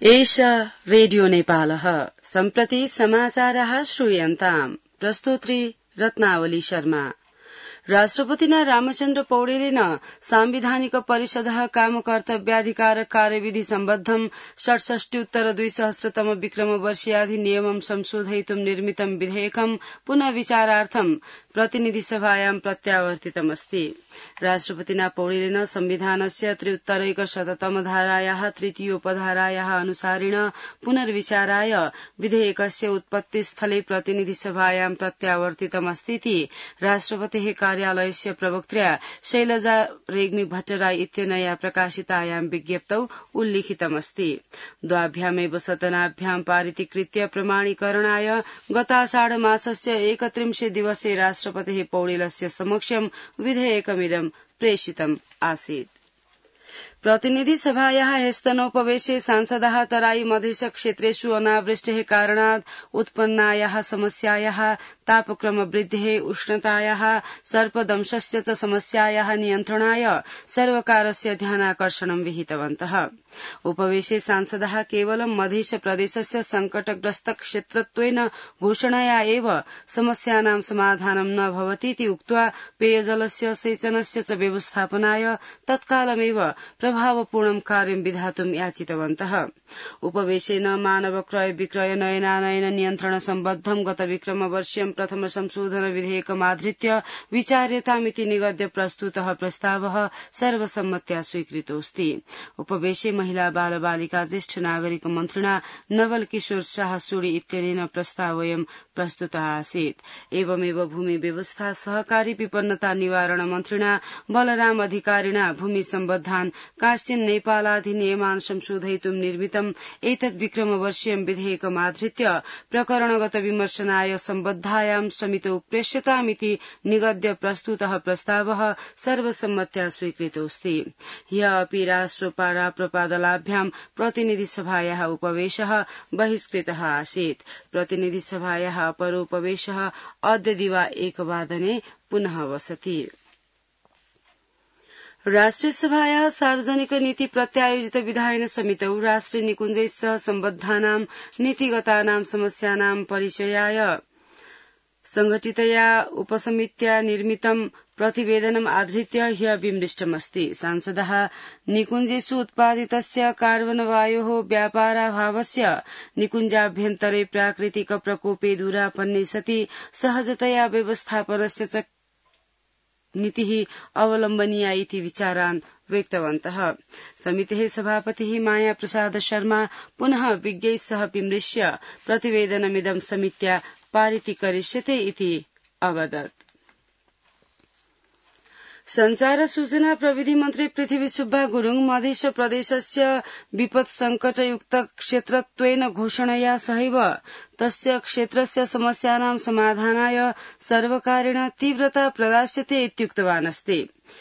एषा रेडियो नेपालः सम्प्रति समाचारः श्रूयन्ताम् प्रस्तोत्री रत्नावली शर्मा। राष्ट्रपतिना रामचन्द्र पौडेलेन सांविधानिक परिषदः कामकर्तव्याधिकार कार्यविधि सम्बद्धं 67-2000 विक्रमवर्षीयाधिनियमं संशोधयितुं निर्मितं विधेयकं पुनः विचारार्थं प्रतिनिधिसभायां प्रत्यावर्तितमस्ति। राष्ट्रपतिना पौडेलेन संविधानस्य 3उत्तरैकशततम धारायाः तृतीयोपधारायाः अनुसारेण पुनर्विचाराय विधेयकस्य उत्पत्तिस्थले प्रतिनिधिसभायां प्रत्यावर्तितमस्तीति राष्ट्रपतेः कार्यालयस्य प्रवक्त्रा शैलजा रेग्मी भट्टराई इत्यनया प्रकाशितायां विज्ञप्तौ उल्लिखितमस्ति। द्वाभ्यामेव सदनाभ्यां पारितीकृत्य प्रमाणीकरणाय गताषाढ मासस्य 31 दिवसे राष्ट्रपतेः पौडेलस्य समक्षं विधेयकमिदं प्रेषितम् आसीत्। प्रतिनिधिसभायाः ह्यस्तनोपवेशे सांसदाः तराई मधेश क्षेत्रेषु अनावृष्टेः कारणात् उत्पन्नायाः समस्यायाः तापक्रमवृद्धेः उष्णतायाः सर्पदंशस्य च समस्यायाः नियन्त्रणाय सर्वकारस्य ध्यानाकर्षणं विहितवन्तः। उपवेशे सांसदाः केवलं मधेश प्रदेशस्य संकटग्रस्त क्षेत्रत्वेन घोषणया एव समस्यानां समाधानं न भवतीति उक्त्वा पेयजलस्य सेचनस्य च व्यवस्थापनाय तत्कालमेव प्रभावपूर्णं कार्यं विधातुं याचितवन्तः। उपवेशेन मानव क्रय विक्रय नयनानयन नियन्त्रण सम्बद्धं गत विक्रमवर्षीयं प्रथम संशोधन विधेयकमाधृत्य विचार्यतामिति निगद्य प्रस्तुतः प्रस्तावः सर्वसम्मत्या स्वीकृतोऽस्ति। उपवेशे महिला बाल बालिका ज्येष्ठ नागरिक मन्त्रिणा नवल किशोर शाह सूडी इत्यनेन प्रस्तावोऽयं प्रस्तुतः आसीत्। एवमेव भूमि व्यवस्था सहकारी विपन्नता निवारण मन्त्रिणा बलराम अधिकारिणा भूमि सम्बद्धान् काश्चिन् नेपालाधिनियमान् संशोधयितुं निर्मितम् एतद् विक्रमवर्षीयं विधेयकमाधृत्य प्रकरणगत विमर्शनाय सम्बद्धायां समितौ प्रेष्यतामिति निगद्य प्रस्तुतः प्रस्तावः सर्वसम्मत्या स्वीकृतोऽस्ति। ह्यः अपि राष्ट्रपा-राप्रपा-दलाभ्यां प्रतिनिधिसभायाः उपवेशः बहिष्कृतः आसीत्। प्रतिनिधिसभायाः अपरोपवेशः अद्य दिवा 1 वादने पुनः वसति। राष्ट्रियसभायाः सार्वजनिक नीति प्रत्यायोजित विधायन समितौ राष्ट्रिय निकुञ्जैस्सह सम्बद्धानां नीतिगतानां समस्यानां परिचयाय संघटितया उपसमित्या निर्मितं प्रतिवेदनम् आधृत्य ह्यः विमृष्टमस्ति। सांसदः निकुञ्जेषु उत्पादितस्य कार्बनवायोः व्यापाराभावस्य निकुञ्जाभ्यन्तरे प्राकृतिक प्रकोपे दूरापन्ने सति सहजतया व्यवस्थापनस्य च नीतिः अवलम्बनीया इति विचारान् व्यक्तवन्तः। समितेः सभापतिः माया प्रसाद शर्मा पुनः विज्ञैः सह विमृश्य प्रतिवेदनमिदं समित्या पारितीकरिष्यते इति अवदत्। संचार सूचना प्रविधि मन्त्री पृथ्वी सुब्बा गुरुङ मध्य प्रदेशस्य विपत् संकटयुक्त क्षेत्रत्वेन घोषणया सहैव तस्य क्षेत्रस्य समस्यानां समाधानाय सर्वकारेण तीव्रता प्रदास्यते इत्युक्तवान् अस्ति।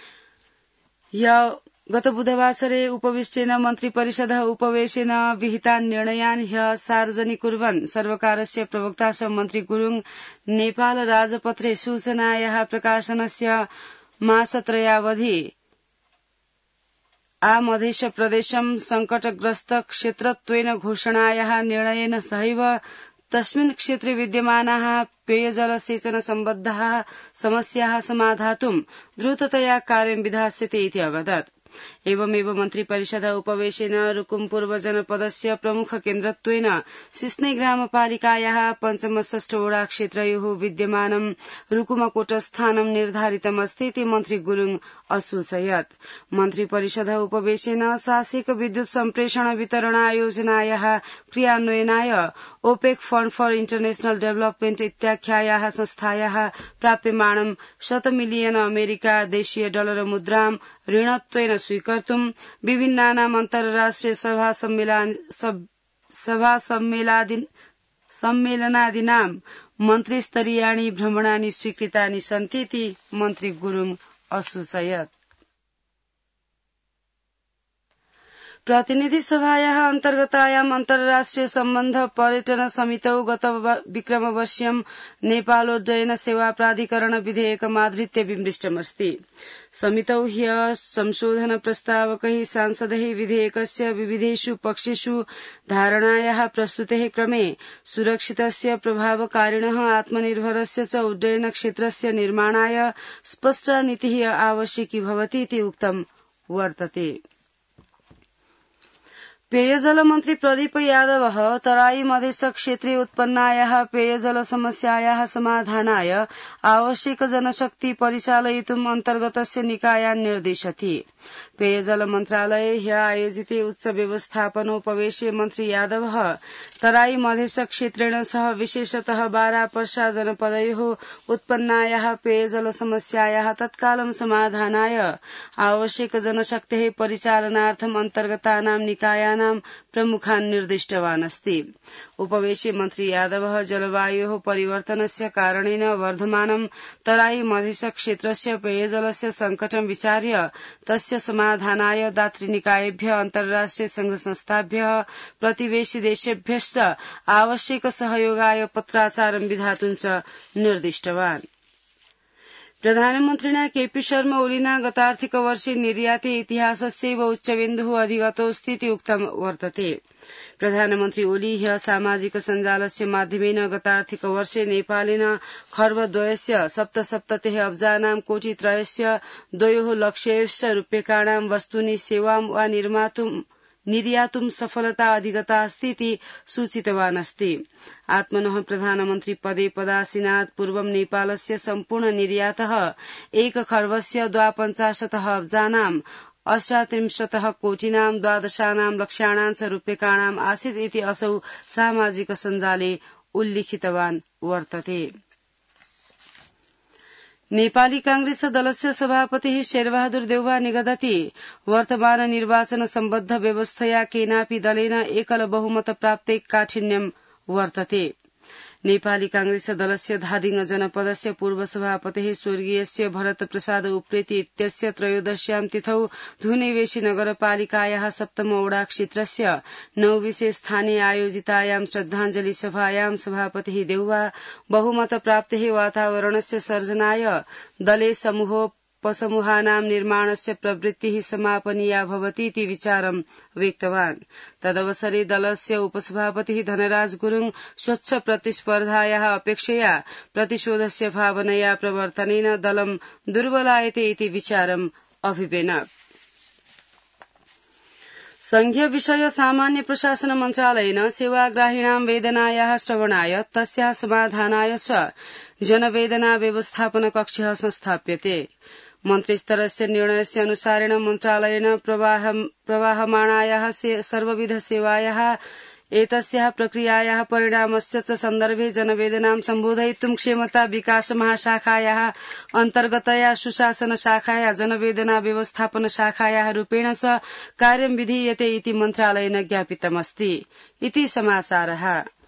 गत बुधवासरे उपविष्टेन मन्त्रिपरिषदः उपवेशेन विहितान् निर्णयान् ह्यः सार्वजनिकुर्वन् सर्वकारस्य प्रवक्ता च मन्त्री गुरुङ नेपाल राजपत्रे सूचनायाः प्रकाशनस्य मासत्रयावधि मध्य प्रदेशं संकटग्रस्त क्षेत्रत्वेन घोषणायाः निर्णयेन सहैव तस्मिन् क्षेत्रे विद्यमानाः पेयजल सेचन सम्बद्धाः समस्याः समाधातुं द्रुततया कार्यं विधास्यते इति अवदत्। एवमेव मन्त्रिपरिषद उपवेशेन रुकुम पूर्व जनपदस्य प्रमुख केन्द्रत्वेन सिस्ने ग्रामपालिकायाः 5-6 वडा क्षेत्रयोः विद्यमानं रुकुमकोटस्थानं निर्धारितमस्ति इति मन्त्री गुरुङ असूचयत्। मन्त्रिपरिषद उपवेशेन सासिक विद्युत सम्प्रेषण वितरणायोजनायाः क्रियान्वयनाय OPEC fund for international development इत्याख्यायाः संस्थायाः प्राप्यमाणं 100 मिलियन अमेरिका देशीय डलर मुद्रां ऋणत्वेन स्वीकर्तुं विभिन्नानाम् अन्तर्राष्ट्रिय सभा सम्मेलनादीनां मन्त्रिस्तरीयाणि भ्रमणानि स्वीकृतानि सन्ति इति मन्त्री गुरुङ असूचयत्। प्रतिनिधि सभायाः अन्तर्गतायाम् अन्तर्राष्ट्रिय सम्बन्ध पर्यटन समितौ गत विक्रमवर्ष्यं नेपालोड्डयन सेवा प्राधिकरण विधेयकमाधृत्य विमृष्टमस्ति। समितौ ह्यः संशोधन प्रस्तावकैः सांसदैः विधेयकस्य विविधेषु पक्षेषु धारणायाः प्रस्तुतेः क्रमे सुरक्षितस्य प्रभावकारिणः आत्मनिर्भरस्य च उड्डयन क्षेत्रस्य निर्माणाय स्पष्टा नीतिः आवश्यकी भवति इति उक्तं वर्तते। पेयजल मन्त्री प्रदीप यादवः तराई मधेश क्षेत्रे उत्पन्नायाः पेयजल समस्यायाः समाधानाय आवश्यक जनशक्ति परिचालयितुम् अन्तर्गतस्य निकायान् निर्दिशति। पेयजल मन्त्रालये ह्यः आयोजिते उच्च व्यवस्थापनोपवेशे मन्त्री यादवः तराई मधेश क्षेत्रेण सह विशेषतः बारा पर्सा जनपदयोः उत्पन्नायाः पेयजल समस्यायाः तत्कालं समाधानाय आवश्यक जनशक्तेः परिचालनार्थम् अन्तर्गतानां निकायानां प्रमुखान् निर्दिष्टवान् अस्ति। उपवेशे मन्त्री यादवः जलवायोः परिवर्तनस्य कारणेन वर्धमानं तराई मधेश क्षेत्रस्य पेयजलस्य संकटं विचार्य तस्य समाधानाय दातृनिकायेभ्यः अन्तर्राष्ट्रिय संघ संस्थाभ्यः प्रतिवेशि देशेभ्यश्च आवश्यक सहयोगाय पत्राचारं विधातुं च निर्दिष्टवान्। प्रधानमन्त्रिणा केपी शर्मा ओलिना गतार्थिकवर्षे निर्याते इतिहासस्यैव उच्चबिन्दुः अधिगतोऽस्ति इति उक्तं वर्तते। प्रधानमन्त्री ओली ह्यः सामाजिक सञ्जालस्य माध्यमेन गतार्थिकवर्षे नेपालेन खर्बद्वयस्य 77 अब्जानां कोटित्रयस्य 2 लक्षयश्च रूप्यकाणां वस्तूनि सेवां वा निर्यातुं सफलता अधिगता अस्ति इति सूचितवान् अस्ति। आत्मनः प्रधानमन्त्री पदे पदासीनात् पूर्वं नेपालस्य सम्पूर्ण निर्यातः 1 खर्बस्य 52 अब्जानां 38 कोटिनां 12 लक्षाणां च रूप्यकाणाम् आसीत् इति असौ सामाजिक सञ्जाले उल्लिखितवान् वर्तते। नेपाली कांग्रेस दलस्य सभापतिः शेरबहादुर देउवा निगदति वर्तमान निर्वाचन सम्बद्ध व्यवस्थया केनापि दलेन एकल बहुमत प्राप्ते काठिन्यं वर्तते। नेपाली कांग्रेस दलस्य धादिङ जनपदस्य पूर्व सभापतिः स्वर्गीयस्य भरत प्रसाद उप्रेती इत्यस्य 13 तिथौ धुनेवेशी नगरपालिकायाः 7 वडा क्षेत्रस्य 9 स्थाने आयोजितायां श्रद्धाञ्जलि सभायां सभापतिः देउवा बहुमत प्राप्तेः वातावरणस्य सर्जनाय दले समूहोपसमूहानां निर्माणस्य प्रवृत्तिः समापनीया भवति इति विचारं व्यक्तवान्। तदवसरे दलस्य उपसभापतिः धनराज गुरुङ स्वच्छ प्रतिस्पर्धायाः अपेक्षया प्रतिशोधस्य भावनया प्रवर्तनेन दलं दुर्बलायते इति विचारम् अभिवेन। संघीय विषय सामान्य प्रशासन मन्त्रालयेन सेवाग्राहिणां वेदनायाः श्रवणाय तस्याः समाधानाय च जनवेदना व्यवस्थापन कक्षः संस्थाप्यते। मन्त्रिस्तरस्य निर्णयस्य अनुसारेण मन्त्रालयेन प्रवाहमाणायाः सर्वविध सेवायाः एतस्याः प्रक्रियायाः परिणामस्य च सन्दर्भे जनवेदनां सम्बोधयितुं क्षेमता विकास महाशाखायाः अन्तर्गतया सुशासन शाखाया जनवेदना व्यवस्थापन शाखायाः रूपेण च कार्यं विधीयते इति मन्त्रालयेन ज्ञापितमस्ति इति समाचारः।